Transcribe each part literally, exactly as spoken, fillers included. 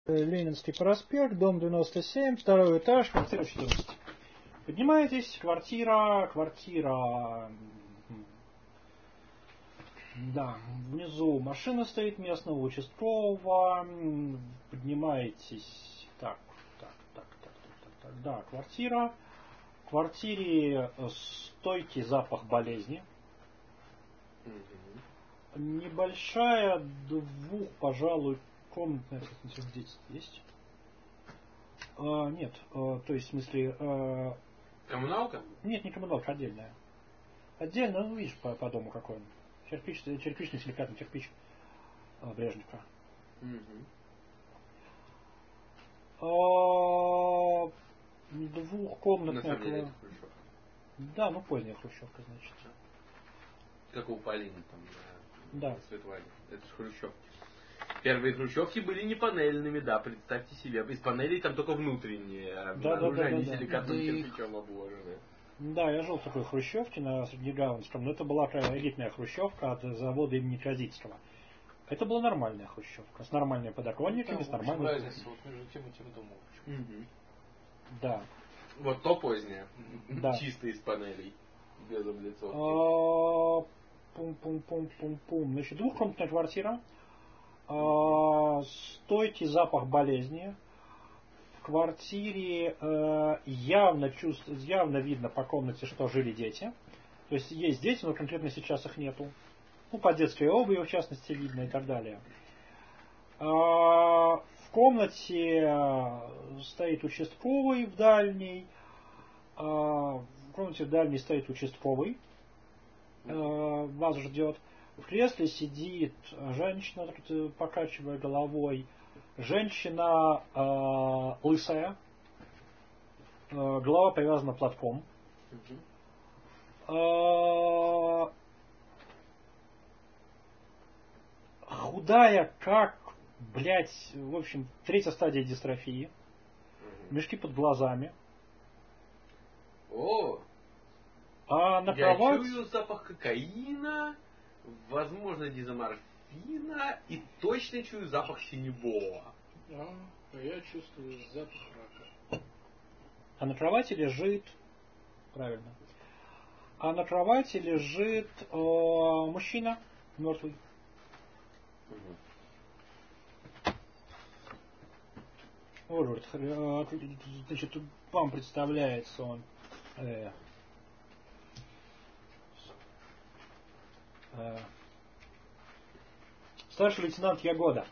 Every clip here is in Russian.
Ленинский проспект, дом девяносто семь, второй этаж, квартира четырнадцать. Поднимаетесь, квартира, квартира, да, внизу машина стоит местного участкового, поднимаетесь, так, так, так, так, так, так, так, да, квартира, в квартире стойкий запах болезни, небольшая, двух, пожалуй, комнатная, кстати, здесь есть. А, нет, а, то есть, в смысле... А... Коммуналка? Нет, не коммуналка, отдельная. Отдельно, ну, видишь, по, по дому какой он. Кирпич, черпичный силикатный кирпич а, Брежневка. Угу. А, двухкомнатная... Деле, это да, ну, поздняя хрущевка, значит. Как у Полины там, да. Светлане. Это же хрущевки. Первые хрущевки были не панельными, да, представьте себе. Из панелей там только внутренние, а да, да, да, они да, силикатным да. кирпичом обложены. Да, я жил в такой хрущевке на Среднегаунском, но это была такая элитная хрущевка от завода имени Кразицкого. Это была нормальная хрущевка, с нормальными подоконниками, ну, с нормальной... разница вот между тем и тем домом. Угу. Да. Вот то позднее. Да. Чисто из панелей. Без облицовки. Пум-пум-пум-пум-пум. Значит, двухкомнатная квартира. А, стойкий запах болезни. В квартире э, явно, чувств, явно видно по комнате, что жили дети. То есть есть дети, но конкретно сейчас их нету. Ну, по детской обуви, в частности, видно и так далее. А, в комнате стоит участковый в дальней. А, в комнате в дальней стоит участковый. А, вас ждет. В кресле сидит женщина, покачивая головой. Женщина э, лысая, э, голова привязана платком. Э, худая, как, блядь, в общем, третья стадия дистрофии. Мешки под глазами. О! А на Я кровать... чую запах кокаина, возможно, дизоморфина и точно чую запах синебола. А, а я чувствую запах рака. А на кровати лежит... Правильно. А на кровати лежит э, мужчина мертвый. Угу. Вот, значит, вам представляется он... Э, э, старший лейтенант Ягода.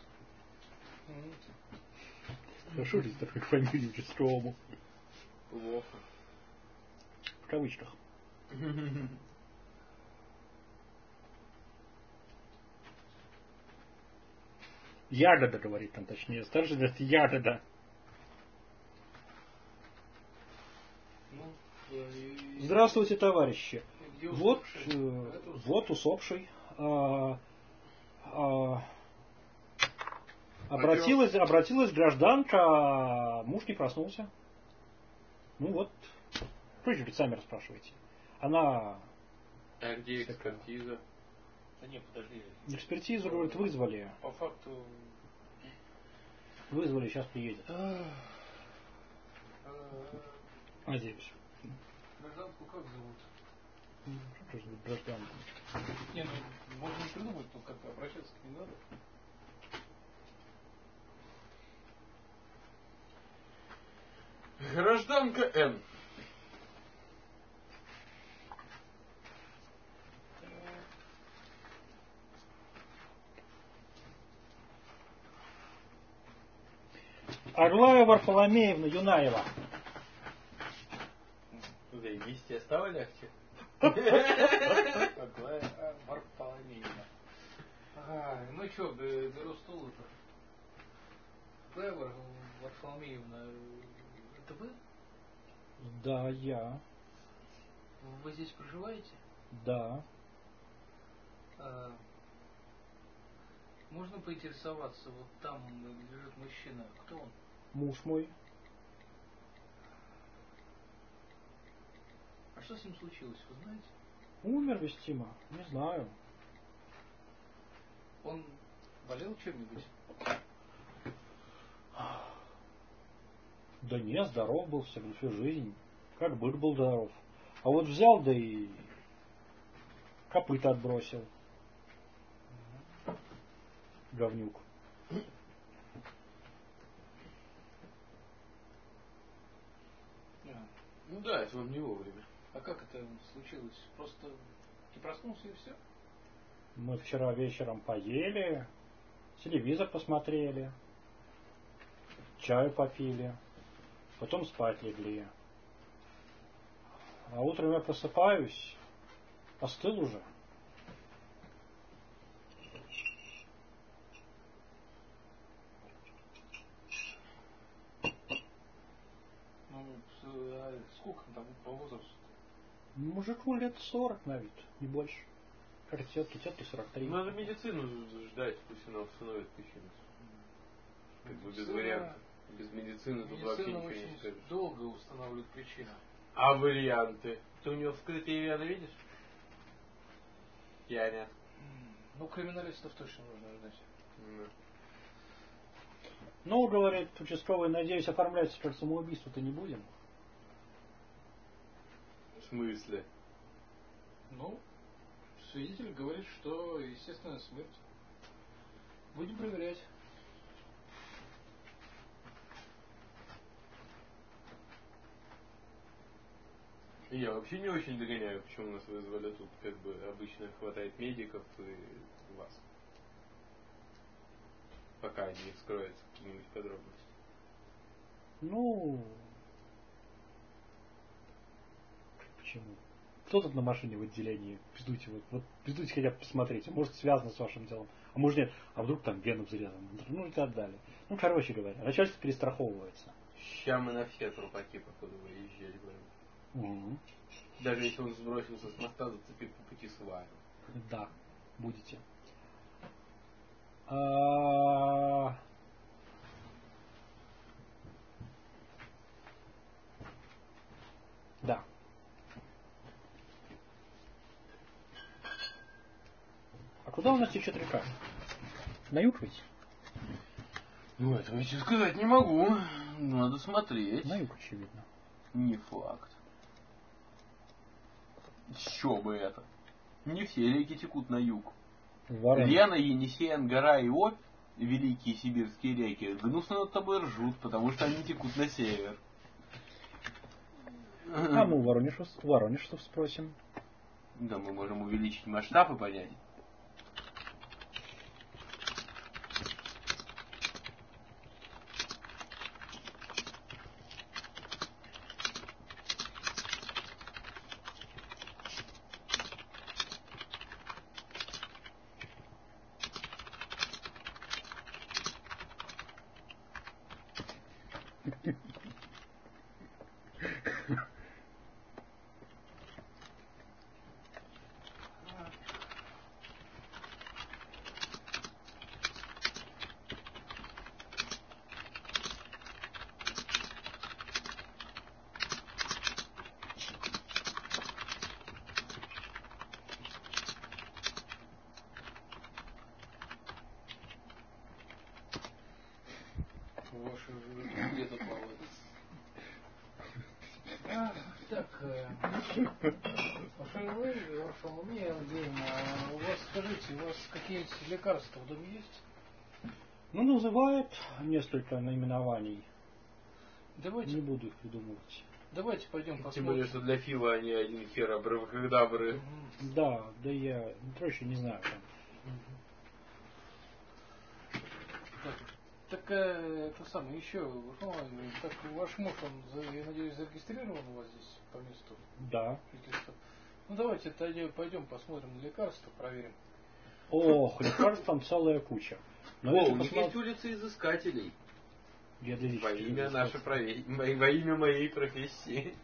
Хорошо же такой фамилии участковому. Плохо. В кавычках. Ягода, говорит там, точнее. Старший лейтенант Ягода. Здравствуйте, товарищи. Вот, э, вот усопший. А, а, обратилась, обратилась гражданка, муж не проснулся. Ну вот, вы же сами расспрашиваете. Она... А где экспертиза? Да нет, подожди. Экспертизу, говорит, вызвали. По факту... Вызвали, сейчас приедет. Надеюсь. Гражданку как зовут? Что же зовут гражданку? Не, ну можно придумать, но как обращаться не надо. Гражданка Н. Аглая Варфоломеевна Юнаева. Да и вместе стало легче. Аглая Варфоломеевна. Ага, ну что, беру стул уже. Аглая Варфоломеевна, это вы? Да, я. Вы здесь проживаете? Да. А, можно поинтересоваться, вот там лежит мужчина, кто он? Муж мой. А что с ним случилось, вы знаете? Умер вестимо, не знаю. Он болел чем-нибудь? Да не, здоров был всю, всю жизнь. Как бык был здоров. А вот взял, да и копыта отбросил. Говнюк. А, Ну да, это вам не вовремя. а как это случилось? Просто ты проснулся и все? Мы вчера вечером поели, телевизор посмотрели, чаю попили, потом спать легли. А утром я просыпаюсь, остыл уже. Ну, с- а сколько там по возрасту? Мужику лет сорок на вид, не больше. Как тетки, тетки сорок три. Надо медицину ждать, пусть она установит причину. Как бы без Медицина- вариантов. Без медицины тут вообще Медицина ничего не очень скажешь. долго устанавливает причину. А варианты? Ты у него вскрытые вены видишь? Я нет. Ну, криминалистов точно нужно ждать. Ну. Ну, говорит участковый, надеюсь, оформляться как самоубийство-то не будем. В смысле? Ну, свидетель говорит, что естественная смерть. Будем проверять. Я вообще не очень догоняю, почему нас вызвали тут. Как бы обычно хватает медиков и вас. Пока не вскроются какие-нибудь подробности. Ну, почему? Кто тут на машине в отделении? Пиздуйте, вот, вот пиздуйте хотя бы посмотрите. Может, связано с вашим делом. А может нет. А вдруг там вену взрезано. Ну и так далее. Ну, короче говоря, начальство перестраховывается. Сейчас мы на все трупаки, походу, выезжали будем. Угу. Даже если он сбросился с моста, зацепив по пути сваю. Да, будете. А... Да. А куда у нас течет река? На юг ведь? Ну, этого я тебе сказать не могу. Надо смотреть. На юг, очевидно. Не факт. Еще бы это. Не все реки текут на юг. Ворон. Лена, Енисей, Ангара и Обь, великие сибирские реки, гнусно над тобой ржут, потому что они текут на север. А мы у Воронежа, Воронежцев спросим. Да, мы можем увеличить масштаб и понять. Ваши где-то плавают. А, так, э, ваше вы, ваше уме, Евгений, а у вас, скажите, у вас какие-нибудь лекарства в доме есть? Ну, называет несколько наименований. Давайте, Не буду их придумывать. давайте пойдем Тем более, посмотрим. что для Фила они один хер абракадабры. Мгм. Да, да я ну, короче не знаю. Там. Так, так э, это самое, еще, ну, так ваш муж, он, за- я надеюсь, зарегистрирован у вас здесь по месту Да. жительства? Ну давайте пойдем, пойдем посмотрим на лекарства, проверим. Ох, лекарств там целая куча. Но О, если у них посмотреть- есть улица изыскателей. Я для Во личности имя не нашей знаю. прове- во во имя моей профессии.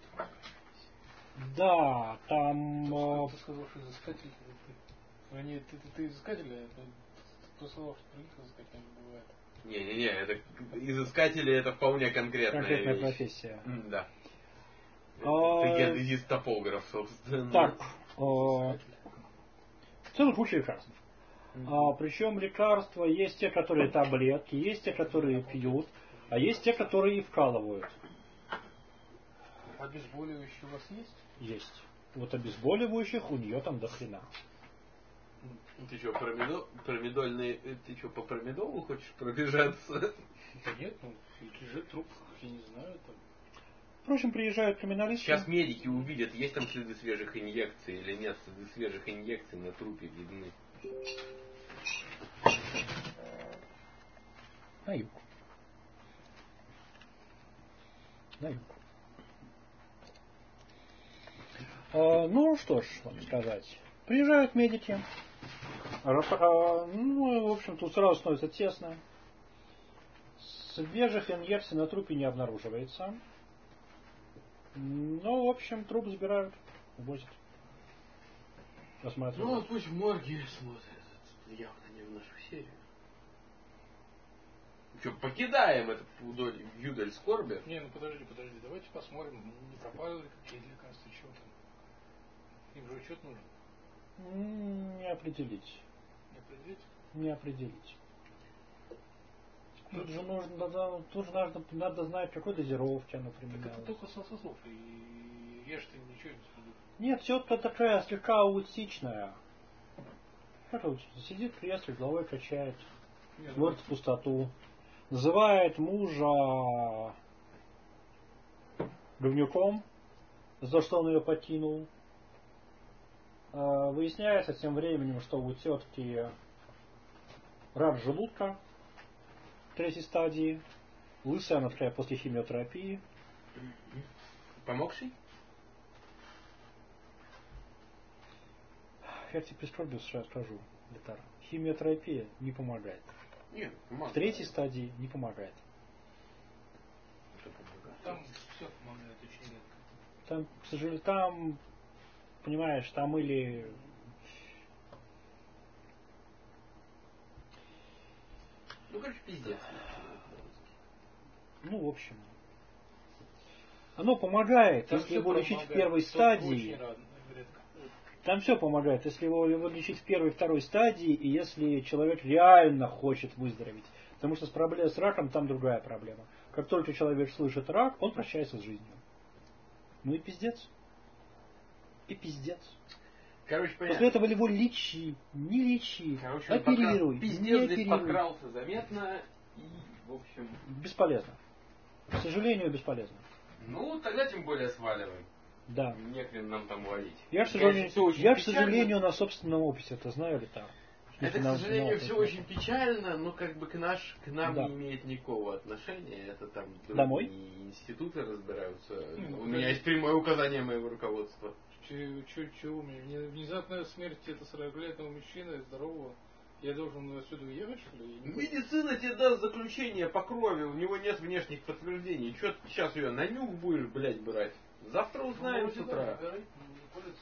Да, там... Ты, э, ты сказал, что изыскатель. Ты, нет, ты, ты, ты изыскатель, а ты сказал, что других изыскателей не бывает. Не-не-не, это изыскатели это вполне конкретная, конкретная вещь. профессия. М, Да. А, Это геодезист-топограф, собственно. Так, э, целая куча лекарств. А, причем лекарства есть те, которые таблетки, есть те, которые пьют, а есть те, которые и вкалывают. Обезболивающие у вас есть? Есть. Вот обезболивающих у нее там до хрена. Ты что, промедо... промедольный... Ты что, по промедолу хочешь пробежаться? Да нет, ну, лежит труп, я не знаю, там. Впрочем, приезжают криминалисты. Сейчас медики увидят, есть там следы свежих инъекций или нет. Следы свежих инъекций на трупе видны. На юг. На юг. А, ну, что ж вам сказать. Приезжают медики. Рап- а, ну, в общем, тут сразу становится тесно. Свежих инъекций на трупе не обнаруживается. Ну, в общем, труп забирают, увозят. Ну, Осматривают. пусть в морге смотрят. Это явно не в нашу серию. Что, покидаем этот вдоль, юдаль скорби? Не, ну подожди, подожди, давайте посмотрим, не пропали ли какие лекарства, что там. Им же учет нужен. М, Не определить. Не определить? Не определить. Тут же нужно, надо, тут же надо, надо знать, какой дозировки оно Так применялось. это только со слов, и ешь ты ничего не скажу. Нет, тетка такая слегка аутичная. Как аутичная? Сидит в кресле, головой качает, Нет, смотрит в пустоту. Называет мужа говнюком, за то, что он ее покинул. А, Выясняется тем временем, что у тетки рак желудка третьей стадии. Лысая она такая после химиотерапии. Помогший? Я тебе прискорбию сейчас скажу, Литар. Химиотерапия не помогает. Нет, В помогает. третьей стадии не помогает. Это помогает. там все помогает очень редко. Там, к сожалению, там, понимаешь, там или... Ну, короче, пиздец. Ну, в общем. Оно помогает, Там если всё его лечить в помогает, первой только стадии. очень рад- редко. Там все помогает, если его, его лечить в первой и второй стадии, и если человек реально хочет выздороветь. Потому что с проблемой с раком там другая проблема. Как только человек слышит рак, он прощается с жизнью. Ну и пиздец. И пиздец. Короче, понятно. После этого его лечи, не лечи, Короче, оперируй, пока пиздец не здесь оперируй. подкрался заметно и, в общем... Бесполезно. К сожалению, бесполезно. Ну, тогда тем более сваливаем. Да. Нехрен нам там валить. Я, к Конечно, сожалению, всё очень я, к печально. сожалению, на собственном опыте это знаю, Литар. Это, к сожалению, все очень печально, но как бы к, наш, к нам Да. не имеет никакого отношения. Это там другие Домой? институты разбираются. Ну, У меня есть прямое указание моего руководства. Чего у меня? Мне внезапная смерть это сорокалетнего мужчины, здорового. Я должен отсюда уехать, что ли? Я не понял. Медицина тебе даст заключение по крови, у него нет внешних подтверждений. Че ты сейчас ее на нюх будешь, блядь, брать? Завтра узнаем Ну, с вроде утра. да, говорит, не колется,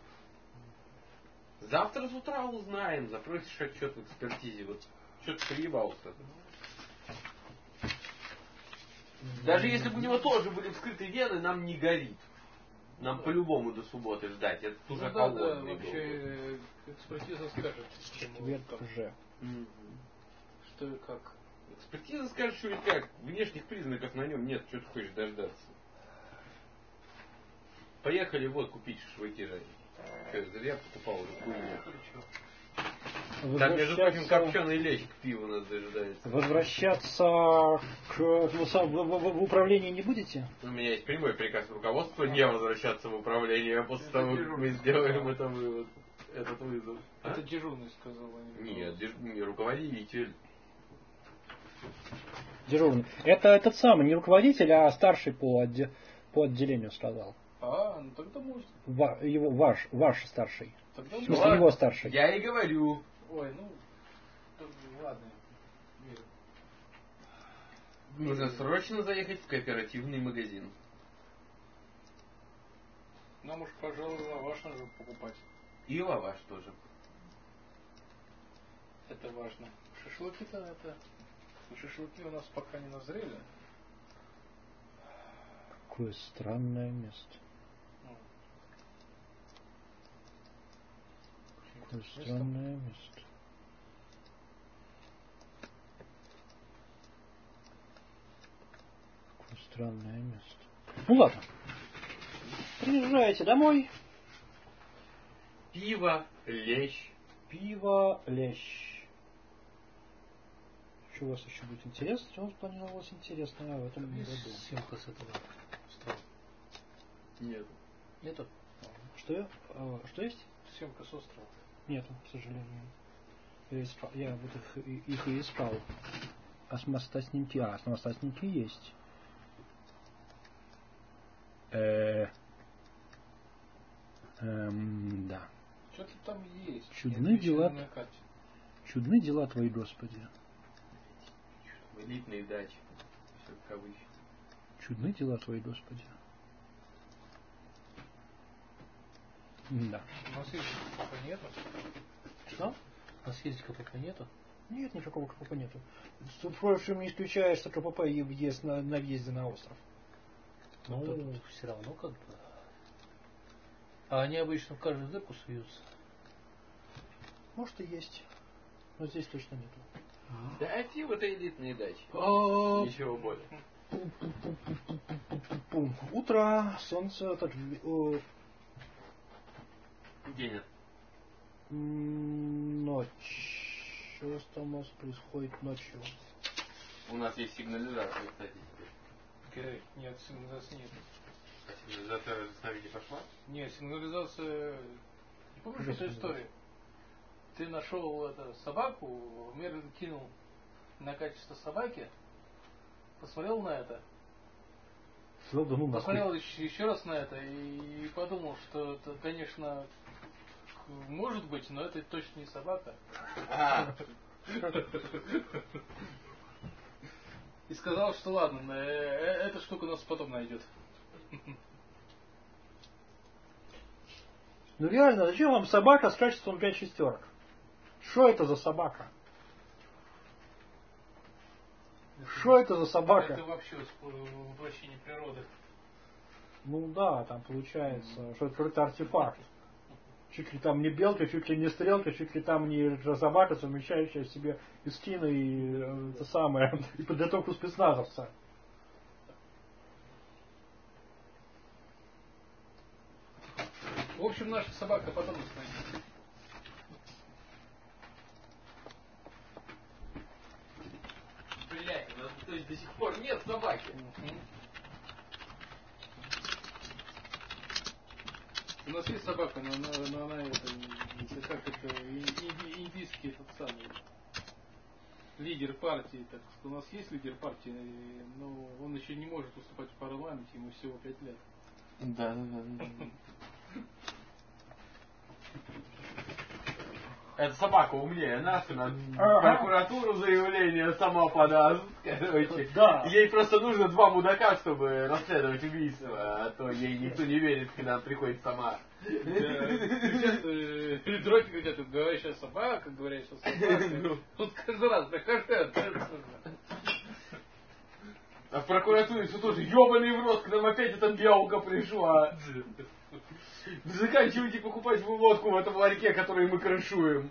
но- Завтра с утра узнаем. Запросишь отчет в экспертизе. Вот что ты приебался. Даже если бы у него тоже были вскрыты вены, нам не горит. Нам Да. по-любому до субботы ждать. Это Ну уже да, да, холодный вообще э, экспертиза скажет, чему, Четверг как, уже. был. Мгм. что и как. Экспертиза скажет, что и как. Внешних признаков на нем нет. Что ты хочешь дождаться? Поехали водку пить в шашлыки, Жень. Что, зря покупал уже хуйню. Там, между прочим, Возвращаться, копченый лещ к пиву нас дожидается. возвращаться к ну, сам- в, в- в управление не будете? У меня есть прямой приказ руководства не возвращаться в управление, а после Это того, как дежурный мы сделаем сказал. это вывод, этот вызов. А? Это дежурный сказал. а не Нет, деж- не руководитель. Дежурный. Это этот самый, не руководитель, а старший по, отде- по отделению сказал. А, ну тогда может. Ва- его, ваш, ваш старший. Тогда В может. смысле, его старший. Я и говорю. Ой, ну, то- ладно. Верю. Нужно срочно заехать в кооперативный магазин. Нам уж, пожалуй, лаваш надо покупать. И лаваш тоже. Это важно. Шашлыки-то это... Шашлыки у нас пока не назрели. Какое странное место. Ну, Какое место. странное место. Какое странное место. Ну ладно. Приезжаете домой. Пиво, лещ. Пиво, лещ. Что у вас еще будет интересно? Что у вас планировалось интересное в этом году? Съемка с этого острова. Нет. Нету? Что? А, что есть? Съемка с острова. Нету, к сожалению. Я, искал, я вот их, их и искал. А с моста снимки. А, с моста снимки есть. Э, эм, да. Что-то там есть. Чудны дела. На карте. Чудны дела твои, Господи. Элитные дачи. Все как обычно. Чудны дела твои, Господи. Да. У нас есть пока нету. Что? У нас есть КПП нету. Нет, никакого КПП нету. Тут, впрочем, не исключается КПП и въезд на, на въезде на остров. Ну, Вот тут. все равно как бы. А они обычно в каждую дырку суются. Может и есть. Но здесь точно нету. Дайте вот элитные дачи. А, Ничего более. пум. Утро, солнце, так, о, День. м, ночь. Что там у нас происходит ночью? У нас есть сигнализация, кстати, теперь. Окей. Нет, сигнализации нет. А сигнализация с нами не пошла? Нет, сигнализация. Не помнишь эту историю? Ты нашел это, собаку, Мерлин кинул на качество собаки, посмотрел на это, Сказал, да ну нахуй. посмотрел еще, еще раз на это и подумал, что это, конечно, может быть, но это точно не собака. А, И сказал, что ладно, э, э, эта штука нас потом найдет. Ну реально, зачем вам собака с качеством пять шестерок? Что это за собака? Что это за собака? Это вообще воплощение природы. Ну да, там получается, что это какой-то артефакт. Чуть ли там не белка, чуть ли не стрелка, чуть ли там не собака, совмещающая в себе и скины, и э, это самое, и подготовку спецназовца. В общем, наша собака потом нас найдет. блядь, у нас то есть до сих пор нет собаки. У нас есть собака, но она, но она это, это как это, инди- индийский этот самый лидер партии. Так что у нас есть лидер партии, но он еще не может выступать в парламенте, ему всего пять лет. Да, да, да. Эта собака умнее нас, она в прокуратуру заявление сама подаст. Короче, Да. ей просто нужно два мудака, чтобы расследовать убийство, а то ей никто не верит, когда она приходит сама. Дроки говорят, говорящая собака, говорящая собака. Тут каждый раз прихожу. А в прокуратуре все тоже, ебаный в рот, к нам опять эта белка пришла. Заканчивайте покупать водку в этом ларьке, который мы крышуем.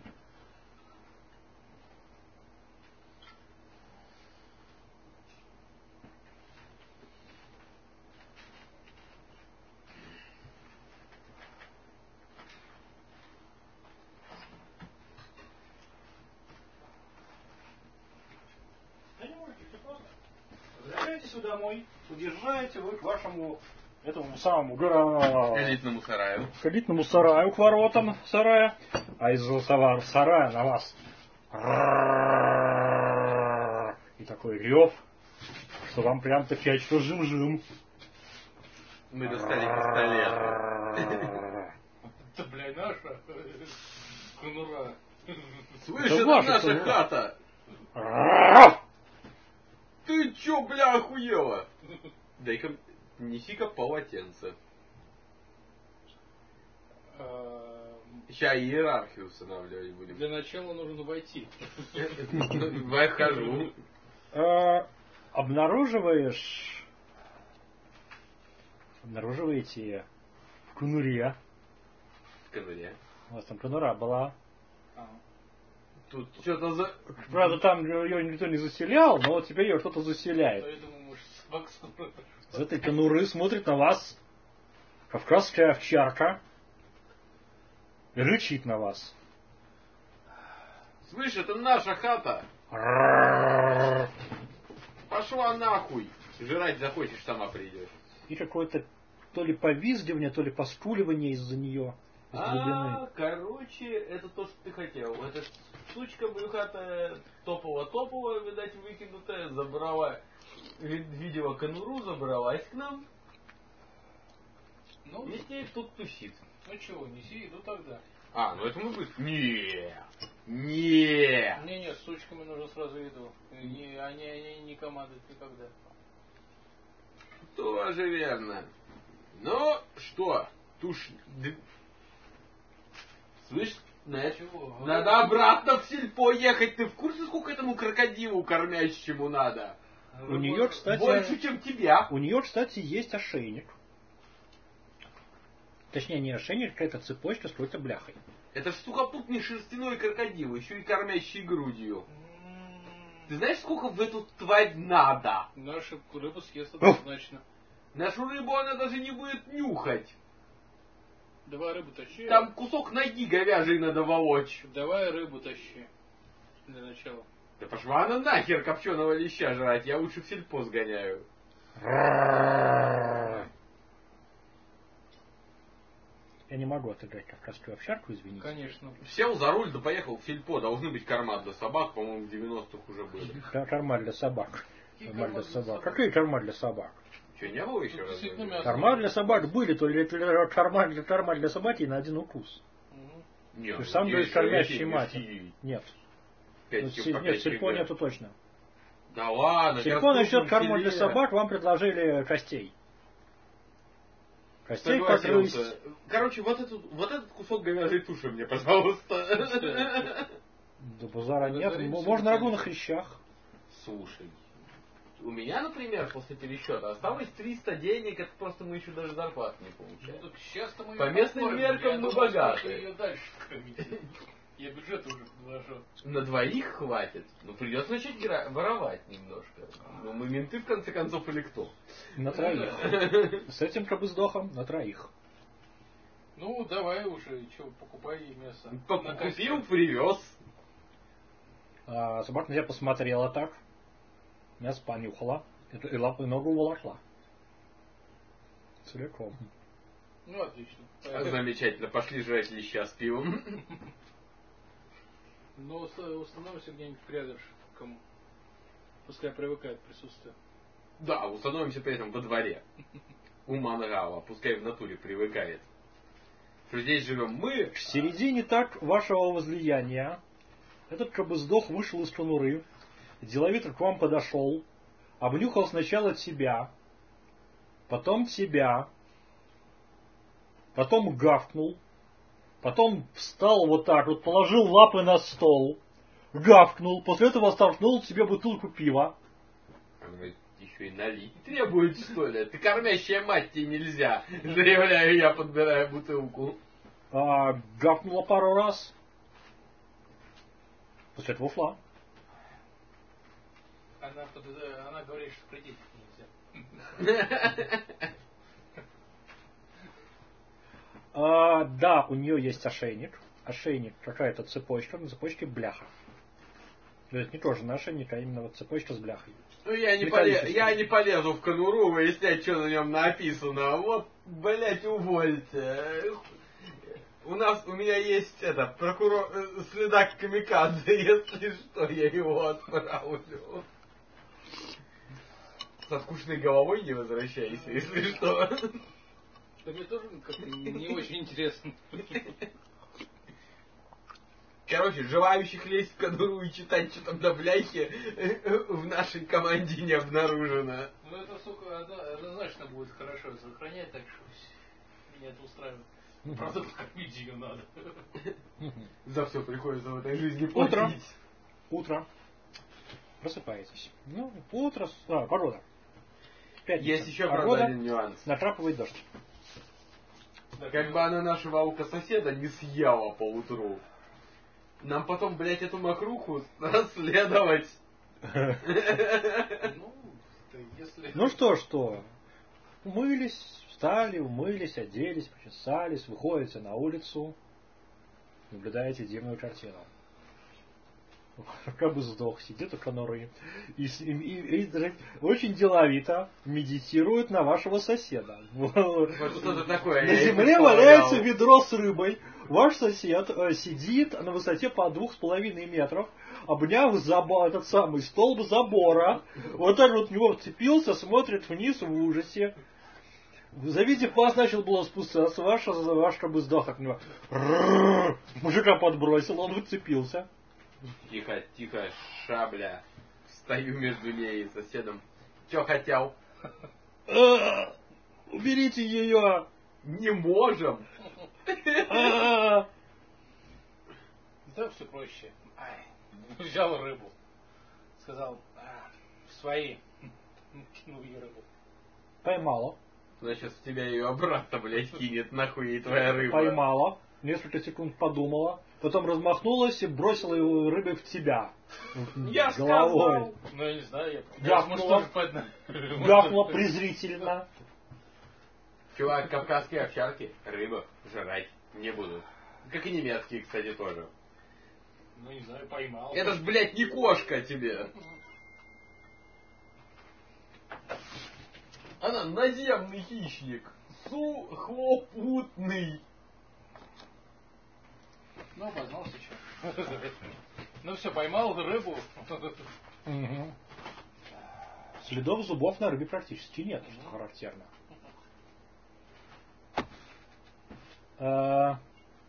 Да не можете, все просто. Возвращаетесь вы домой, подъезжаете вы к вашему этому самому гора... Элитному сараю. к элитному сараю, к воротам сарая, а из-за сарая на вас и такой рев, что вам прям таки что жим-жим. Мы достали пистолеты. Это, бля, наша конура. Слышь, Это это ваша наша конура. хата. Ты чё, бля, охуела? Дай-ка, неси-ка полотенце. Сейчас иерархию устанавливать будем. Для начала нужно войти. Вхожу. Э, Обнаруживаешь, обнаруживаете в конуре, В конуре. у вас там конура была. Тут что-то за... Правда, там ее никто не заселял, но вот теперь ее кто-то заселяет. Поэтому, может, собака собрать. С этой конуры смотрит на вас Кавказская овчарка рычит на вас. Слышь, это наша хата. Пошла нахуй. Жрать захочешь, сама придешь. И какое-то то ли повизгивание, то ли поскуливание из-за нее. Из глубины. А, короче, это то, что ты хотел. Эта сучка брюхатая топала-топала, видать, выкинутая, забрала, видела конуру, забралась к нам. Ну, И с ней тут тусит. ну чего, неси еду тогда. А, ну это мы быстро. Не, не. Не, не, с сучками нужно сразу еду. Не, они, они не командуют никогда. Тоже верно. Ну, что, тушь... д- Слышь, Нет, Чего? надо обратно в сельпо ехать. Ты в курсе, сколько этому крокодилу кормящему надо? У нее, кстати, Больше, чем тебя. у нее, кстати, есть ошейник. Точнее, не ошейник, какая-то цепочка с какой-то бляхой. Это ж сухопутный шерстяной крокодил, еще и кормящий грудью. Ты знаешь, сколько в эту тварь надо? Наша рыба съест однозначно. Нашу рыбу она даже не будет нюхать. Давай рыбу тащи. Там кусок ноги говяжий надо волочь. Давай рыбу тащи. Для начала. Да пошла она нахер копченого леща жрать, я лучше в сельпо сгоняю. Я не могу отыграть кавказскую овчарку, извините. Конечно. Сел за руль, да поехал в сельпо. Должны быть корма для собак, по-моему, в девяностых уже были. Ка- Корма для собак. Какие Корма для корма для собак. собак? Какие корма для собак? Че, не было еще Тут раз? действительно мясо. Корма для собак были, то ли это корма для, корма для собаки на один укус. Мгм. Нет, Ты сам говоришь, есть кормящий эти мать. мешки. Нет. Пять Вот кил- се- по нет, пять сельпо килограмм. нету точно. Да ладно, Сельпо сейчас насчет крупным корма для филе. собак вам предложили костей. Костей Согласился. погрызть. Короче, вот этот, вот этот кусок говяжьей туши мне, пожалуйста. Да базара нет. Благодарим М- Можно рагу на симпатично. хрящах. Слушай, у меня, например, после пересчета осталось триста денег, это просто мы еще даже зарплату не Ну получаем. так сейчас-то мы По её местным покормим. меркам Я мы думаю, богаты. сколько ее дальше кормить. Я бюджет уже предложил. На двоих хватит. Ну, придется начать гра- воровать немножко. Ну, мы менты, в конце концов, или кто? На троих. С этим кабыздохом на троих. Ну, давай уже, что, покупай мясо. На Купил, костях. привез. А собака на тебя посмотрела так. Мясо понюхала. И, и лапу и ногу волокла. Целиком. Ну, отлично. А, замечательно, пошли жрать леща с пивом. Ну, уст- установимся где-нибудь рядышком. Пускай привыкает к присутствию. Да, установимся при этом во дворе. У мангала, пускай в натуре привыкает. Что здесь живем мы. В середине так вашего возлияния этот кабыздох вышел из конуры, деловито к вам подошел, обнюхал сначала тебя, потом тебя, потом гавкнул, потом встал вот так вот, положил лапы на стол, гавкнул, после этого столкнул тебе бутылку пива. Он говорит, еще и налить требует, что ли? Ты кормящая мать, тебе нельзя. Заявляю я, подбирая бутылку. А, гавкнула пару раз. После этого ушла. Она, под- она говорит, что кредит нельзя. А, да, у нее есть ошейник. Ошейник какая-то цепочка, на цепочке бляха. То есть не тоже на ошейник, а именно вот цепочка с бляхой. Ну я не, Металлический. поле... я не полезу в конуру выяснять, что на нем написано. Вот, блять, увольте. У нас, у меня есть это, прокурор, э, следак камикадзе, если что, я его отправлю. Со скучной головой не возвращайся, если что. Да мне тоже как-то не очень интересно. Короче, желающих лезть в конуру и читать, что там на бляхе, в нашей команде не обнаружено. Ну это, сука, одно- однозначно будет хорошо сохранять, так что меня это устраивает. Правда, покормить ее надо. За все приходится в этой жизни Утро. платить. Утро. Просыпаетесь. Ну, утро. с- А, погода. Пятница. Есть еще, правда, Погода. один нюанс. Накрапывает дождь. Как бы она нашего аука-соседа не съела поутру. Нам потом, блядь, эту мокруху расследовать. Ну, ты если... Ну что, что? Умылись, встали, умылись, оделись, почесались, выходите на улицу, наблюдаете дивную картину. Как бы сдох, сидит у конуры и, и, и, и очень деловито медитирует на вашего соседа. Вот что-то такое. На земле валяется ведро с рыбой. Ваш сосед э, сидит на высоте по двух с половиной метров, обняв забор, этот самый столб забора. Вот так вот в него вцепился, смотрит вниз в ужасе. Завидев вас, начал было спускаться. Ваш, ваш как бы сдох от него. Мужика подбросил, он выцепился. Тихо, тихо, шабля. Стою между ней и соседом. Че хотел? Уберите ее! Не можем! Да все проще. Ай, взял рыбу. Сказал, а, свои. Кинул ей рыбу. Поймала. Значит, в тебя ее обратно, блядь, кинет, нахуй ей твоя рыба. Поймала. Несколько секунд подумала. Потом размахнулась и бросила его рыбой в тебя. Я головой. сказал. Ну я не знаю, я... Гавкнула. Гавкнула презрительно. Чувак, кавказские овчарки рыбу жрать не будут. Как и немецкие, кстати, тоже. Ну не знаю, поймал. Это ж, блядь, не кошка тебе. Она наземный хищник. Сухопутный. Ну, обознался что. Ну все, поймал рыбу. Угу. Следов зубов на рыбе практически нет, что характерно. А...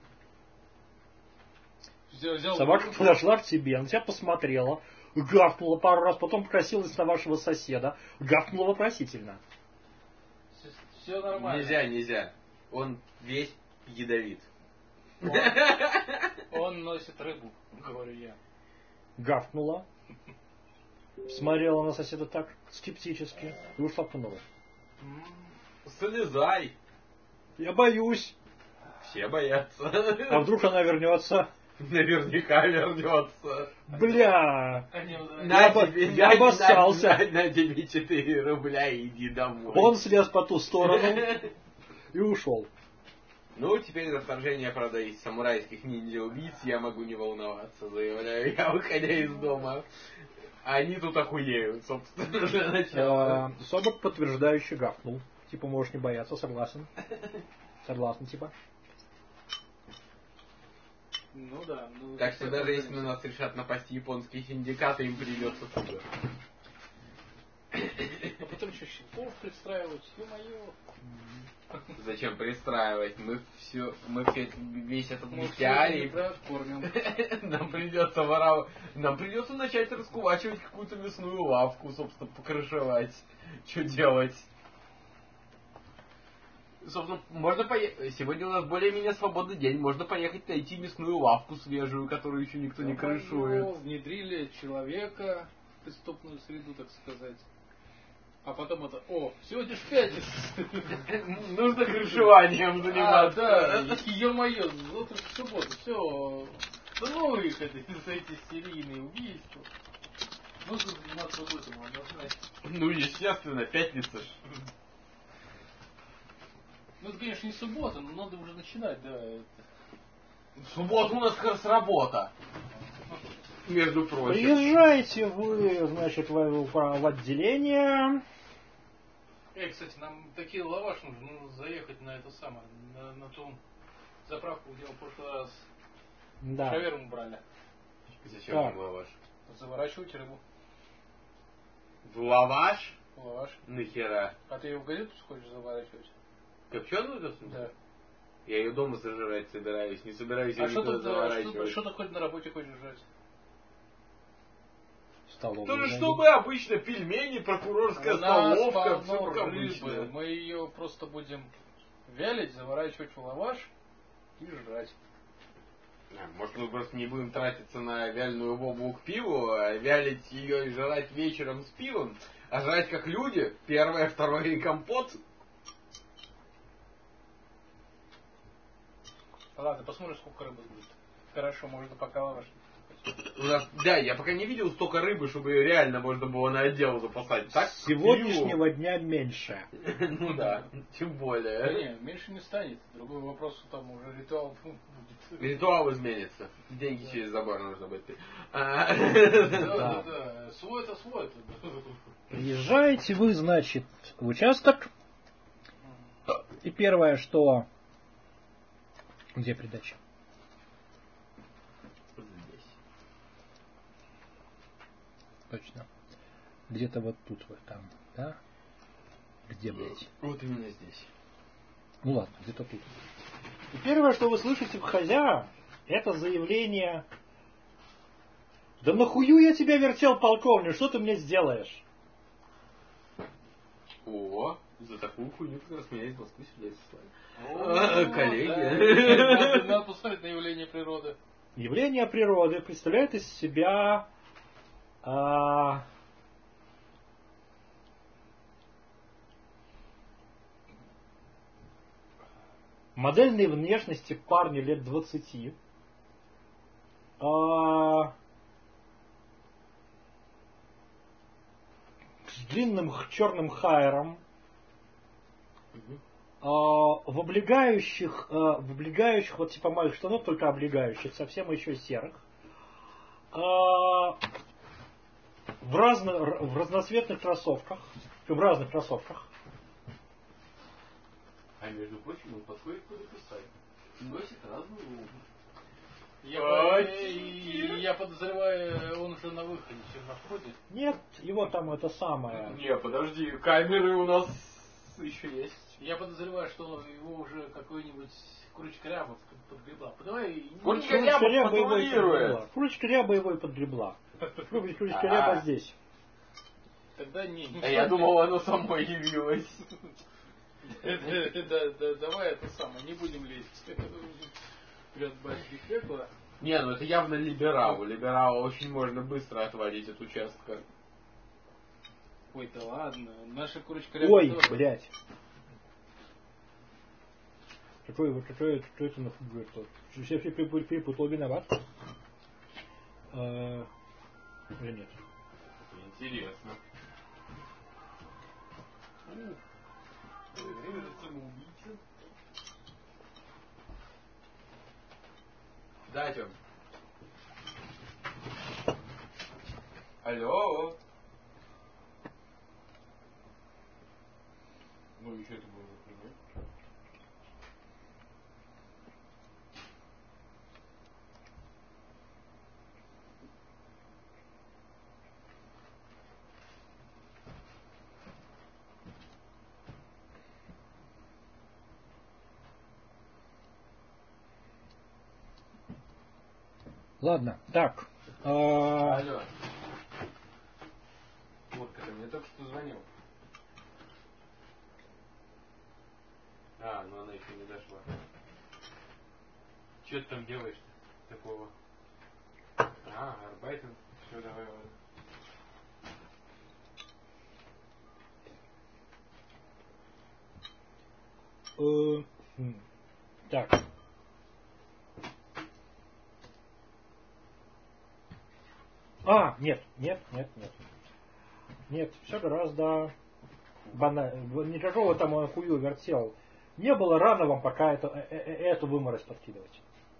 Взял, взял Собака рыбу. подошла к тебе, на тебя посмотрела, гавкнула пару раз, потом покосилась на вашего соседа, гавкнула вопросительно. Все нормально. Нельзя, нельзя. Он весь ядовит. Он, он носит рыбу, говорю я. Гавкнула, смотрела на соседа так скептически и ушла по новой. Слезай. Я боюсь. Все боятся. А вдруг она вернется? Наверняка вернется. Бля. Они вот- На Я бы- тебе, я на- обоссался. На, на- на тебе четыре рубля, иди домой. Он слез по ту сторону и ушел. Ну, теперь за вторжение, правда, из самурайских ниндзя-убийц я могу не волноваться, заявляю я, выходя из дома. Они тут охуеют, собственно, для начала. Э, Собак подтверждающе гавкнул. Типа, можешь не бояться, согласен. Согласен, типа. Ну да. Ну, Так что даже если поговорим. на нас решат напасть японские синдикаты, им придется хуже. А потом еще щипов пристраивать, ё-моё. Зачем пристраивать? Мы все, мы все, весь этот Ну, бестиарий, всё, да, кормим. нам придется воровать, нам придется начать раскулачивать какую-то мясную лавку, собственно, покрышевать. Что делать? Собственно, можно поехать. Сегодня у нас более-менее свободный день. Можно поехать найти мясную лавку свежую, которую еще никто не крышует. Ё-моё, внедрили человека в преступную среду, так сказать. А потом это, о, сегодня ж пятница. Нужно крышеванием А, заниматься. да, ё-моё, вот это в субботу, все. Да ну их это, эти серийные убийства. Нужно заниматься об этом однозначно. Ну, естественно, пятница ж. Ну это, конечно, не суббота, но надо уже начинать, да. Это. В субботу у нас как раз работа. Между прочим. Приезжайте вы, значит, в, в- в отделение. Эй, кстати, нам такие лаваш нужно, нужно заехать на это самое, на, на ту заправку, где мы в прошлый раз Да. шаверму брали. Зачем Так. вам лаваш? Заворачивать рыбу. В лаваш? Лаваш. Нахера? А ты ее в газету хочешь заворачивать? Копченую же? Да. Я ее дома сожрать собираюсь. Не собираюсь ее А что никуда ты, что, заворачивать. что ты хоть на работе хочешь жрать? Столовую То же, зайди. что мы обычно, пельмени, прокурорская У нас столовка, полно все как рыбы. обычно. Мы ее просто будем вялить, заворачивать в лаваш и жрать. А, может, мы просто не будем тратиться на вяленую бобу к пиву, а вялить ее и жрать вечером с пивом, а жрать как люди, первое, второе и компот. Ладно, посмотрим, сколько рыбы будет. Хорошо, можно пока лаваш не покупать. У нас, да, я пока не видел столько рыбы, чтобы ее реально можно было на отдел запасать. Так? С сегодняшнего дня меньше. Ну да, тем Да более. не, меньше не станет. Другой вопрос, что там уже ритуал будет. Ритуал изменится. Деньги через забор нужно будет. А, Да, да, да. Свой это свой. Приезжаете вы, значит, в участок. И первое, что... Где передача? здесь. Точно. Где-то вот тут вот там, да? Где, блядь? Вот именно здесь. Ну ладно, где-то тут. И первое, что вы слышите в хозя, это заявление: да нахую я тебя вертел, полковник, что ты мне сделаешь? О, за такую хуйню как раз меня из Москвы сюда и О, сослали. да. Коллеги. Надо, надо посмотреть на явление природы. Явление природы представляет из себя а, модельной внешности парня лет двадцати, а, с длинным х- черным хайером, а, в облегающих, а, в облегающих, вот типа моих штанов, только облегающих, совсем еще серых, а, в, разно, в разноцветных кроссовках, в разных кроссовках. А между прочим, он подходит под описание. Носит разную обувь. Я, А, по- и- я подозреваю, он уже на выходе, сейчас на входе. Нет, его там это самое. Не, подожди, камеры у нас еще есть. Я подозреваю, что его уже какой-нибудь курочка ряба подгребла. Давай. Курочка Курочка ряба ряба его и патрулирует. подгребла. Курочка ряба его и подгребла. Курочка А. ряба здесь. Тогда не. А я думал, оно само явилось. Да, да, давай это самое, не будем лезть. Ряд батьки пекла. Не, ну это явно либерал. Либерала очень можно быстро отводить от участка. Ой, да ладно, наша курочка ряба Ой, тоже. блядь. Какой, какой, какой это нахуй тут? Все перепутал, виноват? Э, Или нет? Интересно. Самоубийца. Да, Тём. Алло. Ну, еще это было например. Ладно, так. э, Алло. Вот, когда мне только что звонил. А, ну она еще не дошла. Че ты там делаешь такого? А, арбайтинг. Все, давай, ладно. э, м, Так. А, нет, нет, нет, нет. Нет, все гораздо банально. Никакого там он хую вертел не было. Рано вам пока это, э, э, эту выморозь подкидывать.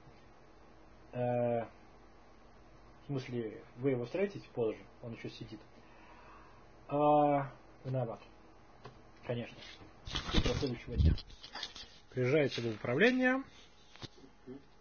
Э, В смысле, вы его встретите позже, он еще сидит. А, виноват. Конечно. Утро следующего дня. Приезжаете в управление.